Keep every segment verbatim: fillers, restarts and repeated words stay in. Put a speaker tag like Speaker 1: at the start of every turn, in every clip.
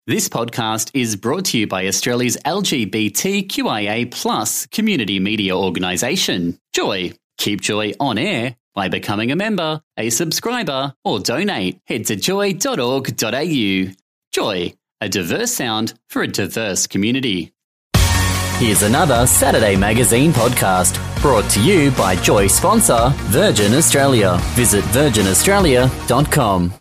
Speaker 1: This podcast is brought to you by Australia's L G B T Q I A plus community media organisation, Joy. Keep Joy on air by becoming a member, a subscriber, or donate. Head to joy dot org dot a u. Joy, a diverse sound for a diverse community. Here's another Saturday Magazine podcast brought to you by Joy sponsor Virgin Australia. Visit virgin australia dot com.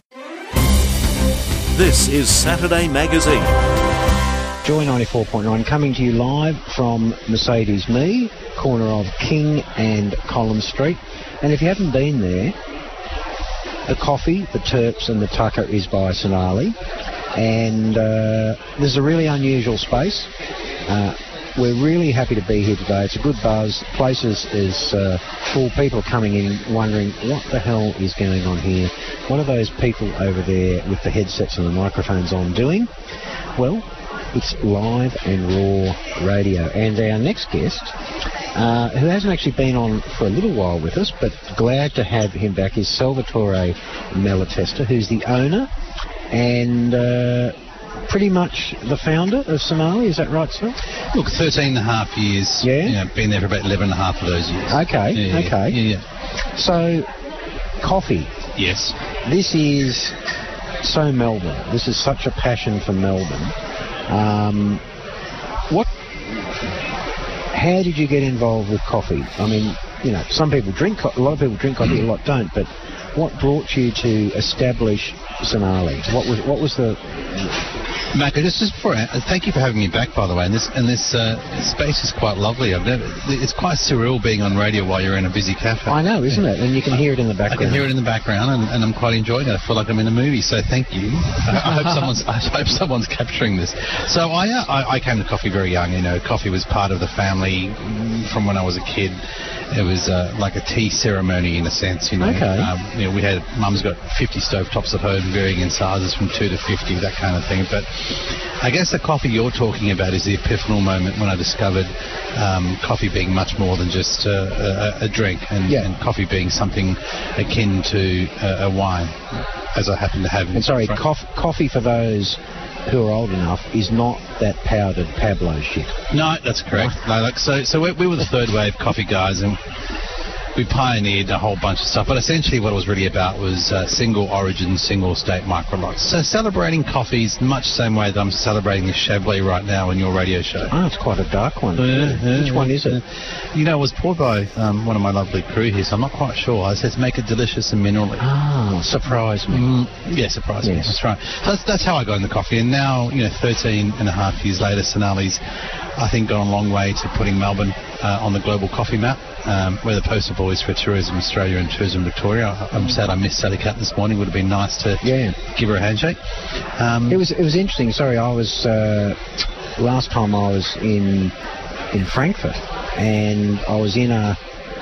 Speaker 2: This is Saturday Magazine.
Speaker 3: Joy ninety-four point nine coming to you live from Mercedes Me, corner of King and Collins Street. And if you haven't been there, the coffee, the Terps and the Tucker is by Sonali. And uh, this is a really unusual space. Uh, we're really happy to be here today. It's a good buzz. Place is, is uh, full. People are coming in wondering what the hell is going on here. What are those people over there with the headsets and the microphones on doing? Well, it's live and raw radio. And our next guest, uh, who hasn't actually been on for a little while with us, but glad to have him back, is Salvatore Malatesta, who's the owner and uh, pretty much the founder of Sonali. Is that right, sir?
Speaker 4: Look, thirteen and a half years.
Speaker 3: Yeah.
Speaker 4: You know, been there for about eleven and a half of those years.
Speaker 3: Okay,
Speaker 4: yeah,
Speaker 3: okay.
Speaker 4: Yeah, yeah.
Speaker 3: So, coffee.
Speaker 4: Yes.
Speaker 3: This is so Melbourne. This is such a passion for Melbourne. Um, what? How did you get involved with coffee? I mean, you know, some people drink co- a lot of people drink coffee, a lot don't. But what brought you to establish Sonali? What was what was the?
Speaker 4: Mac, this is for, uh, thank you for having me back, by the way. And this and this uh, space is quite lovely. I've never. It's quite surreal being on radio while you're in a busy cafe.
Speaker 3: I know, isn't it? And you can hear it in the background.
Speaker 4: I can hear it in the background, and, and I'm quite enjoying it. I feel like I'm in a movie. So thank you. I hope someone's. I hope someone's capturing this. So I, uh, I I came to coffee very young. You know, coffee was part of the family from when I was a kid. It was uh, like a tea ceremony in a sense, you know.
Speaker 3: Okay.
Speaker 4: Um, you know, we had, Mum's got fifty stovetops at home, varying in sizes from two to fifty, that kind of thing. But I guess the coffee you're talking about is the epiphanal moment when I discovered um, coffee being much more than just uh, a, a drink, and,
Speaker 3: yeah.
Speaker 4: and coffee being something akin to uh, a wine, as I happen to have. In
Speaker 3: and sorry,
Speaker 4: front.
Speaker 3: cof- coffee for those who are old enough is not that powdered Pablo shit.
Speaker 4: No, that's correct. No, like, so so we, we were the third wave coffee guys, and we pioneered a whole bunch of stuff. But essentially what it was really about was uh, single origin, single state micro lots. So celebrating coffees much the same way that I'm celebrating the Chablis right now in your radio show.
Speaker 3: Oh, it's quite a dark one.
Speaker 4: Uh, uh,
Speaker 3: Which one is it?
Speaker 4: You know, it was poured by um, one of my lovely crew here, so I'm not quite sure. I said to make it delicious and minerally.
Speaker 3: Ah, surprise me.
Speaker 4: Mm, yeah, surprise me.
Speaker 3: Yes.
Speaker 4: That's right. So that's, that's how I got into coffee. And now, you know, thirteen and a half years later, Sonali's, I think, gone a long way to putting Melbourne uh, on the global coffee map. Um, we're the poster boys for Tourism Australia and Tourism Victoria. I, I'm sad I missed Sally Cat this morning. Would have been nice to
Speaker 3: yeah.
Speaker 4: give her a handshake. Um,
Speaker 3: It was it was interesting. Sorry, I was uh, last time I was in in Frankfurt, and I was in a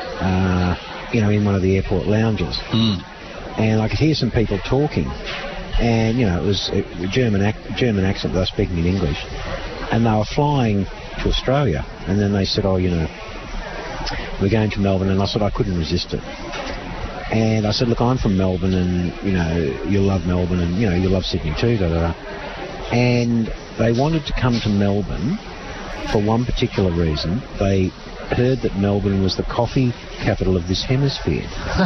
Speaker 3: uh, you know in one of the airport lounges,
Speaker 4: mm.
Speaker 3: and I could hear some people talking, and you know it was a German ac- German accent. They were speaking in English, and they were flying to Australia, and then they said, oh, you know, we're going to Melbourne, and I said I couldn't resist it. And I said, look, I'm from Melbourne, and, you know, you'll love Melbourne, and, you know, you'll love Sydney too, da, da, da. And they wanted to come to Melbourne for one particular reason. They heard that Melbourne was the coffee capital of this hemisphere.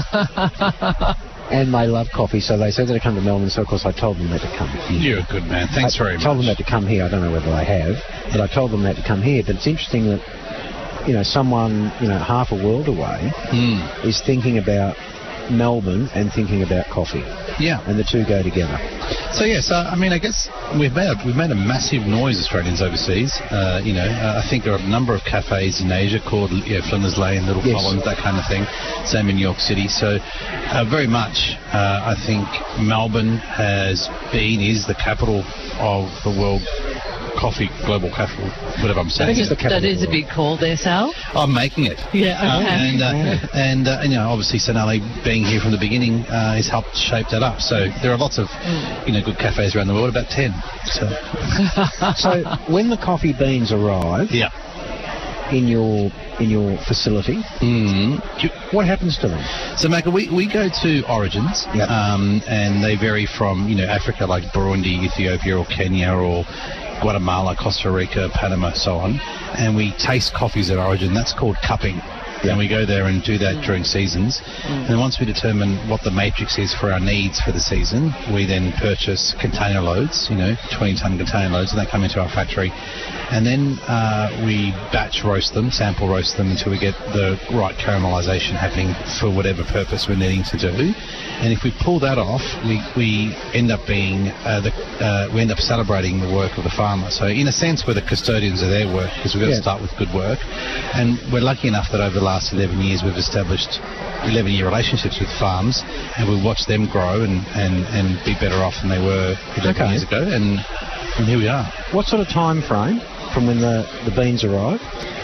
Speaker 3: And they love coffee, so they said they'd come to Melbourne, so of course I told them they had to come here.
Speaker 4: You're a good man. Thanks
Speaker 3: I
Speaker 4: very much.
Speaker 3: told them they had to come here. I don't know whether they have, but I told them they had to come here. But it's interesting that, you know, someone, you know, half a world away
Speaker 4: mm.
Speaker 3: is thinking about Melbourne and thinking about coffee.
Speaker 4: Yeah.
Speaker 3: And the two go together.
Speaker 4: So, yes, uh, I mean, I guess we've made a, we've made a massive noise, Australians overseas. Uh, you know, uh, I think there are a number of cafes in Asia called, you know, Flinders Lane, Little
Speaker 3: yes.
Speaker 4: Collins, that kind of thing. Same in New York City. So, uh, very much, uh, I think Melbourne has been, is the capital of the world coffee, global capital, whatever I'm saying.
Speaker 3: That is, the
Speaker 5: that is a big call there, Sal.
Speaker 4: I'm making it.
Speaker 5: Yeah, okay.
Speaker 4: Uh, and, uh, and, uh, and, you know, obviously Sonali being here from the beginning uh, has helped shape that up. So there are lots of, you know, good cafes around the world, about ten. So,
Speaker 3: so when the coffee beans arrive
Speaker 4: yeah.
Speaker 3: in your in your facility.
Speaker 4: Mm.
Speaker 3: What happens to them?
Speaker 4: So, Maka, we, we go to origins,
Speaker 3: Yep.
Speaker 4: um, and they vary from, you know, Africa like Burundi, Ethiopia or Kenya or Guatemala, Costa Rica, Panama, so on. And we taste coffees at origin. That's called cupping. And we go there and do that during seasons. And then once we determine what the matrix is for our needs for the season, we then purchase container loads, you know, twenty-ton container loads, and they come into our factory. And then uh, we batch roast them, sample roast them until we get the right caramelisation happening for whatever purpose we're needing to do. And if we pull that off, we, we end up being uh, the uh, we end up celebrating the work of the farmer. So in a sense, we're the custodians of their work because we've got
Speaker 3: Yeah.
Speaker 4: to start with good work. And we're lucky enough that over the last eleven years we've established eleven year relationships with farms, and we watch them grow and, and, and be better off than they were eleven
Speaker 3: Okay.
Speaker 4: years ago. And, and here we are.
Speaker 3: What sort of time frame from when the, the beans arrive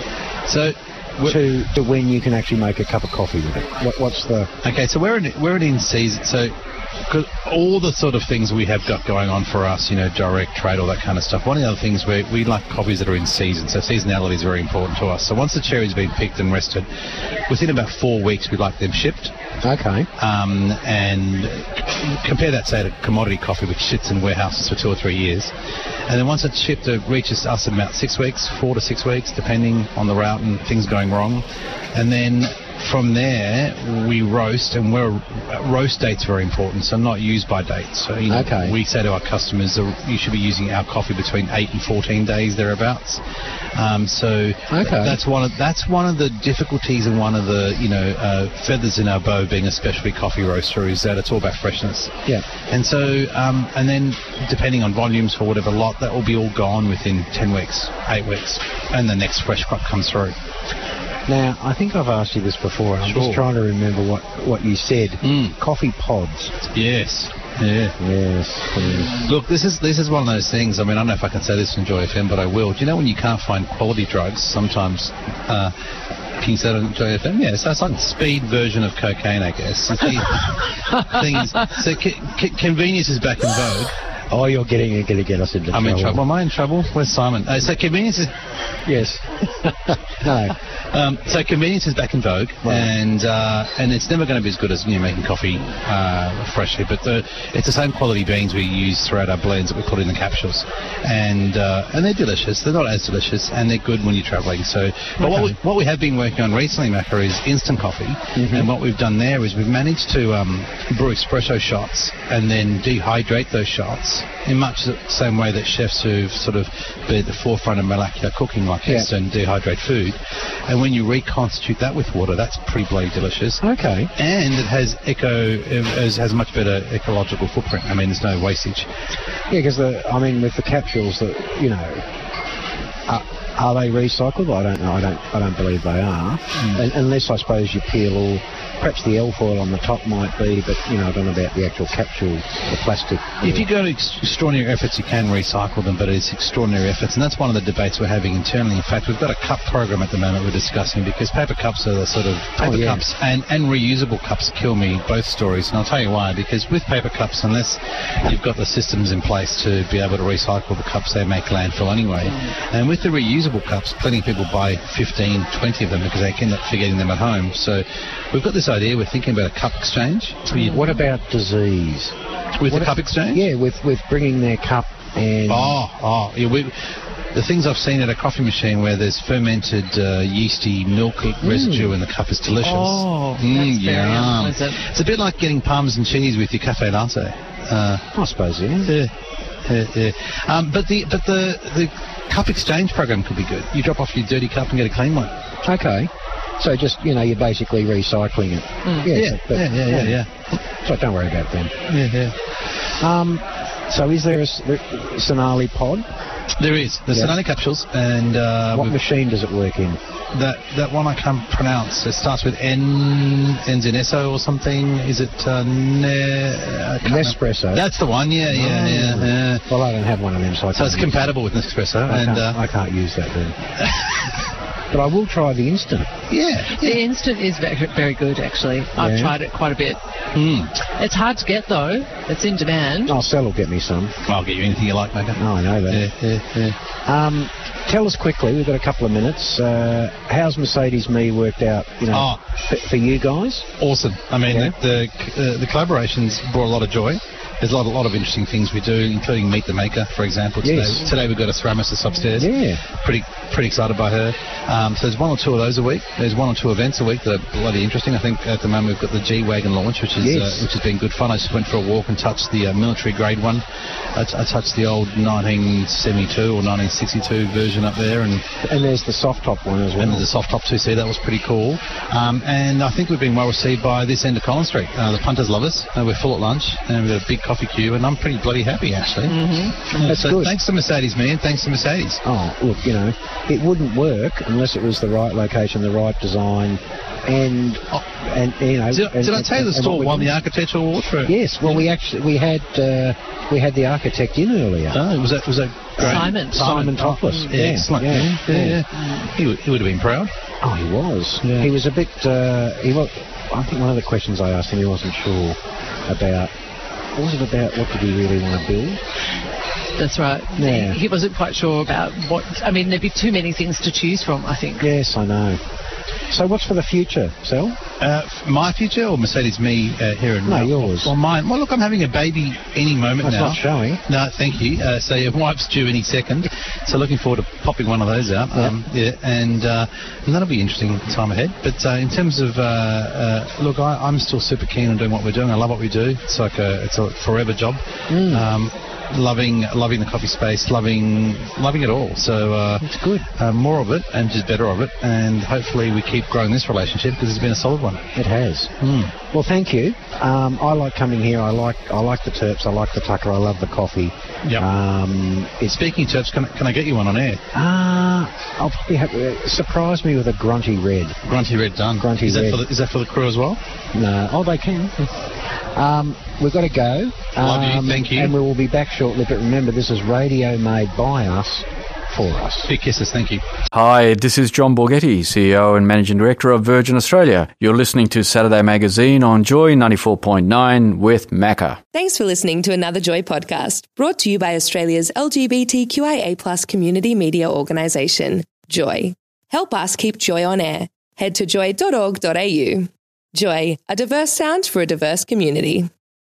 Speaker 4: So. we're-
Speaker 3: to, to when you can actually make a cup of coffee with it? What, what's the...
Speaker 4: Okay, so we're in, we're in season. So, 'cause all the sort of things we have got going on for us, you know, direct trade, all that kind of stuff. One of the other things we we like coffees that are in season. So seasonality is very important to us. So once the cherry's been picked and rested, within about four weeks we like them shipped.
Speaker 3: Okay.
Speaker 4: Um, and compare that, say, to commodity coffee, which sits in warehouses for two or three years. And then once it's shipped, it reaches us in about six weeks, four to six weeks, depending on the route and things going wrong. And then from there, we roast, and we're, roast date's very important, so not used by date. So, you know,
Speaker 3: Okay.
Speaker 4: we say to our customers, uh, you should be using our coffee between eight and fourteen days, thereabouts. Um, so
Speaker 3: Okay.
Speaker 4: that's one of that's one of the difficulties and one of the, you know, uh, feathers in our bow being a specialty coffee roaster is that it's all about freshness.
Speaker 3: Yeah.
Speaker 4: And so, um, and then depending on volumes for whatever lot, that will be all gone within ten weeks, eight weeks, and the next fresh crop comes through.
Speaker 3: Now, I think I've asked you this before, and I'm
Speaker 4: Sure.
Speaker 3: just trying to remember what, what you said.
Speaker 4: Mm.
Speaker 3: Coffee pods.
Speaker 4: Yes. Yeah.
Speaker 3: Yes. Mm.
Speaker 4: Look, this is this is one of those things. I mean, I don't know if I can say this on Joy F M, but I will. Do you know when you can't find quality drugs, sometimes uh, can you say it on Joy F M? Yeah, so it's like a speed version of cocaine, I guess. The thing is, so c- c- convenience is back in vogue.
Speaker 3: Oh, you're getting you're going to get us into
Speaker 4: I'm
Speaker 3: trouble.
Speaker 4: in trouble. Am I in trouble? Where's Simon? Uh, so convenience is
Speaker 3: Yes. No.
Speaker 4: um, so convenience is back in vogue,
Speaker 3: Right.
Speaker 4: and uh, and it's never going to be as good as, you know, making coffee uh, freshly. But the, it's the same quality beans we use throughout our blends that we put in the capsules, and uh, and they're delicious. They're not as delicious, and they're good when you're travelling. So, but what we, what we have been working on recently, Macca, is instant coffee,
Speaker 3: Mm-hmm.
Speaker 4: and what we've done there is we've managed to um, brew espresso shots and then dehydrate those shots in much the same way that chefs who've sort of been at the forefront of molecular cooking like
Speaker 3: Yeah.
Speaker 4: this and dehydrate food. And when you reconstitute that with water, that's pretty bloody delicious.
Speaker 3: Okay.
Speaker 4: And it has eco, it has, has a much better ecological footprint. I mean, there's no wastage.
Speaker 3: Yeah, because I mean, with the capsules, that you know, are, are they recycled? I don't know. I don't. I don't believe they are, Un unless I suppose you peel all. Perhaps the alfoil on the top might be, but you know, I don't know about the actual capsule, the plastic.
Speaker 4: If you go to ex- extraordinary efforts, you can recycle them, but it's extraordinary efforts, and that's one of the debates we're having internally. In fact, we've got a cup program at the moment we're discussing, because paper cups are the sort of paper
Speaker 3: Oh, yeah.
Speaker 4: cups and, and reusable cups kill me, both stories, and I'll tell you why. Because with paper cups, unless you've got the systems in place to be able to recycle the cups, they make landfill anyway. And with the reusable cups, plenty of people buy fifteen, twenty of them because they end up forgetting them at home. So we've got this idea, we're thinking about a cup exchange.
Speaker 3: What about disease?
Speaker 4: With
Speaker 3: What
Speaker 4: the cup exchange?
Speaker 3: Yeah, with with bringing their cup and
Speaker 4: Oh, oh, yeah, we, the things I've seen at a coffee machine where there's fermented uh, yeasty milk residue in the cup is delicious.
Speaker 5: Oh,
Speaker 4: Mm,
Speaker 5: that's very
Speaker 4: yum.
Speaker 5: unpleasant.
Speaker 4: It's a bit like getting parmesan cheese with your cafe latte. Uh,
Speaker 3: I suppose yeah.
Speaker 4: yeah, yeah, yeah. Um, but the but the the cup exchange program could be good. You drop off your dirty cup and get a clean one.
Speaker 3: Okay. So just, you know, you're basically recycling it.
Speaker 4: Yeah,
Speaker 3: but-
Speaker 4: yeah, yeah, yeah, yeah.
Speaker 3: So don't worry about them.
Speaker 4: Yeah, yeah.
Speaker 3: Um, so is there a s- the Sonali pod?
Speaker 4: There is. There's
Speaker 3: Yeah.
Speaker 4: Sonali capsules, and uh,
Speaker 3: What
Speaker 4: we've-
Speaker 3: machine does it work in?
Speaker 4: that that one I can't pronounce. It starts with N, ends in S O or something. Is it uh, ne, I can't
Speaker 3: Nespresso.
Speaker 4: remember. That's the one. Yeah, yeah, yeah.
Speaker 3: Oh.
Speaker 4: yeah.
Speaker 3: Well, I don't have one of them, so I
Speaker 4: So
Speaker 3: can't
Speaker 4: it's
Speaker 3: use
Speaker 4: compatible with Nespresso,
Speaker 3: it. I
Speaker 4: and
Speaker 3: can't,
Speaker 4: uh,
Speaker 3: I can't use that then. but I will try the instant.
Speaker 4: Yeah.
Speaker 5: The instant is very, very good, actually. I've
Speaker 3: Yeah.
Speaker 5: tried it quite a bit.
Speaker 4: Mm.
Speaker 5: It's hard to get, though. It's in demand.
Speaker 3: Oh, Sal will get me some.
Speaker 4: I'll get you anything you like, Macca.
Speaker 3: Oh, I know that.
Speaker 4: Yeah, yeah, yeah.
Speaker 3: Um, tell us quickly, we've got a couple of minutes, uh, how's Mercedes Me worked out, you know,
Speaker 4: Oh.
Speaker 3: f- for you guys?
Speaker 4: Awesome. I mean,
Speaker 3: Yeah.
Speaker 4: the the, uh, the collaborations brought a lot of joy. There's a lot, a lot of interesting things we do, including Meet the Maker, for example. Today,
Speaker 3: Yes.
Speaker 4: today we've got a ceramicist upstairs.
Speaker 3: Yeah.
Speaker 4: Pretty pretty excited by her. Um, so there's one or two of those a week. There's one or two events a week that are bloody interesting. I think at the moment we've got the G-Wagon launch, which is
Speaker 3: Yes.
Speaker 4: uh, which has been good fun. I just went for a walk and touched the uh, military grade one. I, t- I touched the old nineteen seventy-two or nineteen sixty-two version up there, and
Speaker 3: And there's the soft top one as well.
Speaker 4: and there's a soft top two C, that was pretty cool. Um, and I think we've been well received by this end of Collins Street. Uh, the punters love us. Uh, we're full at lunch, and we've got a big coffee queue, and I'm pretty bloody happy, actually. Mm-hmm.
Speaker 3: That's
Speaker 4: so
Speaker 3: good.
Speaker 4: thanks to Mercedes, me, and thanks to Mercedes.
Speaker 3: Oh, look, you know, it wouldn't work unless it was the right location, the right design, and, and you know...
Speaker 4: Did,
Speaker 3: and,
Speaker 4: did I tell you the
Speaker 3: and- and
Speaker 4: store
Speaker 3: what we
Speaker 4: won
Speaker 3: do.
Speaker 4: the architectural award for it?
Speaker 3: Yes, well, we actually, we had, uh, we had the architect in earlier.
Speaker 4: Oh, was that, was that great?
Speaker 5: Simon.
Speaker 3: Simon Topless.
Speaker 4: Yeah, excellent. Yeah, yeah, yeah. He, would, he would have been proud.
Speaker 3: Oh, he was.
Speaker 4: Yeah.
Speaker 3: He was a bit. Uh, he was. I think one of the questions I asked him, he wasn't sure about. Was it about what did he really want to build?
Speaker 5: That's right.
Speaker 3: Yeah.
Speaker 5: He, he wasn't quite sure about what... I mean, there'd be too many things to choose from, I think.
Speaker 3: Yes, I know. So, what's for the future, Sal?
Speaker 4: Uh, f- my future or Mercedes me uh, here in
Speaker 3: No, yours.
Speaker 4: Well, mine. Well, look, I'm having a baby any moment
Speaker 3: That's
Speaker 4: now.
Speaker 3: not showing.
Speaker 4: No, thank you. Uh, so your wife's due any second. So looking forward to popping one of those out.
Speaker 3: Yeah.
Speaker 4: Um, yeah, and, uh, and that'll be an interesting time ahead. But uh, in terms of uh, uh, look, I, I'm still super keen on doing what we're doing. I love what we do. It's like a it's a forever job.
Speaker 3: Mm.
Speaker 4: Um, loving loving the coffee space, loving loving it all. So uh,
Speaker 3: It's good.
Speaker 4: uh, more of it and just better of it, and hopefully we keep growing this relationship because it's been a solid one.
Speaker 3: It has.
Speaker 4: Mm.
Speaker 3: Well, thank you. Um, I like coming here. I like. I like the Terps. I like the Tucker. I love the coffee.
Speaker 4: Yep.
Speaker 3: Um, it's.
Speaker 4: Speaking of Terps, can, I- can I get you one on air?
Speaker 3: Ah, I'll probably have. Uh, surprise me with a grunty red.
Speaker 4: Grunty Red done.
Speaker 3: Grunty
Speaker 4: is that
Speaker 3: Red.
Speaker 4: For the, is that for the crew as well?
Speaker 3: No. Oh, they can. Um, we've got to go.
Speaker 4: Love you,
Speaker 3: Um,
Speaker 4: thank you.
Speaker 3: And we will be back shortly. But remember, this is radio made by us for us.
Speaker 4: Big kisses, thank you.
Speaker 6: Hi, this is John Borghetti, C E O and Managing Director of Virgin Australia. You're listening to Saturday Magazine on Joy ninety-four point nine with Macca.
Speaker 7: Thanks for listening to another Joy podcast, brought to you by Australia's L G B T Q I A plus community media organisation, Joy. Help us keep Joy on air. Head to joy dot org dot a u. Joy, a diverse sound for a diverse community.